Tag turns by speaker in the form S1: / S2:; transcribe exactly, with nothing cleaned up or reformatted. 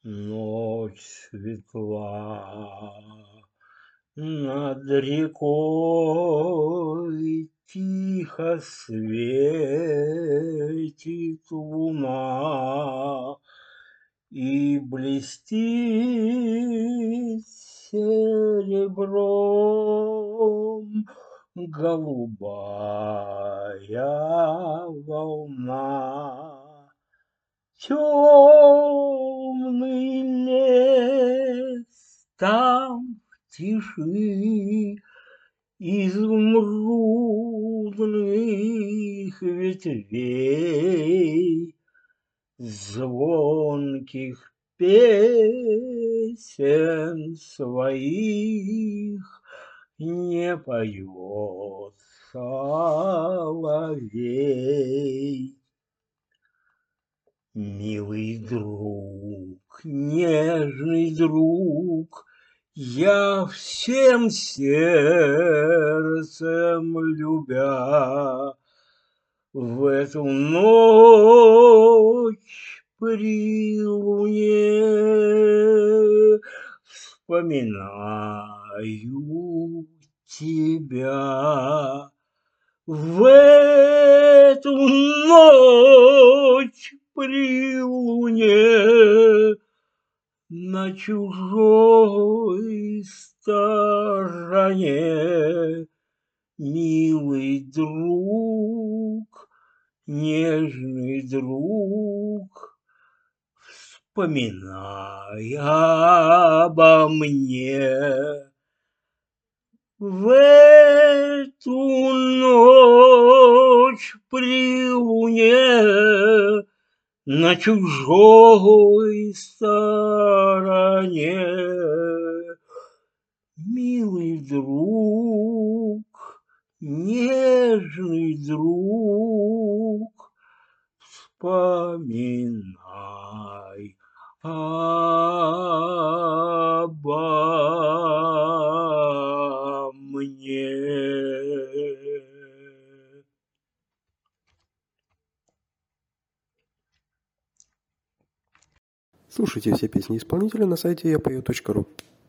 S1: Ночь светла, над рекой тихо светит луна и блестит серебром голубая волна. Темный лес там в тиши изумрудных ветвей, звонких песен своих не поет соловей. Милый друг, нежный друг, я всем сердцем любя в эту ночь при луне вспоминаю тебя. В эту ночь при луне на чужой стороне, милый друг, нежный друг, вспоминай обо мне. В эту ночь при луне на чужой стороне, милый друг, нежный друг, вспоминай обо мне.
S2: Слушайте все песни исполнителя на сайте я пою точка ру.